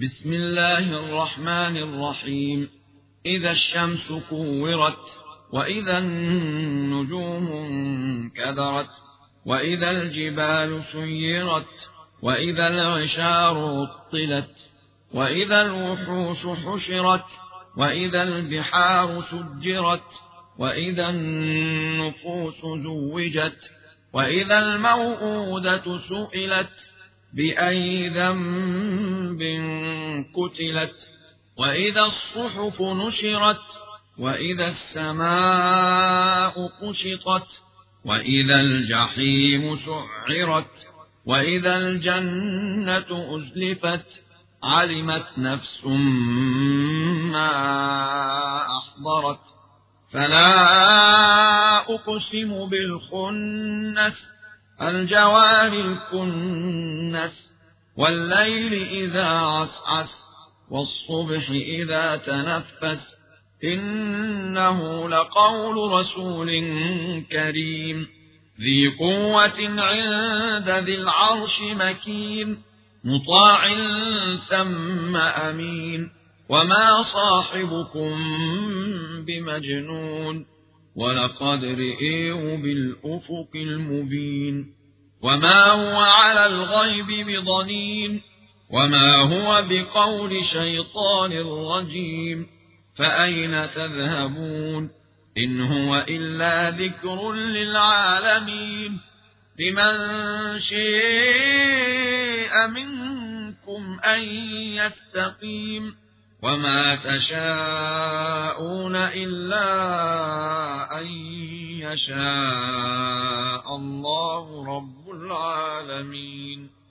بسم الله الرحمن الرحيم. إذا الشمس كورت، وإذا النجوم انكدرت، وإذا الجبال سيرت، وإذا العشار عطلت، وإذا الوحوش حشرت، وإذا البحار سجرت، وإذا النفوس زوجت، وإذا الموءودة سئلت بأي ذنب قتلت، وإذا الصحف نشرت، وإذا السماء كشطت، وإذا الجحيم سعرت، وإذا الجنة أزلفت. علمت نفس ما أحضرت. فلا أقسم بالخنس، الجوار الكنس، والليل إذا عسعس، والصبح إذا تنفس. إنه لقول رسول كريم، ذي قوة عند ذي العرش مكين، مطاع ثم أمين. وما صاحبكم بمجنون، ولقد رئيه بالأفق المبين. وما هو على الغيب بضنين، وما هو بقول شيطان رجيم. فأين تذهبون؟ إن هو إلا ذكر للعالمين. لمن شاء منكم أن يستقيم. وما تشاءون إلا أن يشاء الله رب العالمين.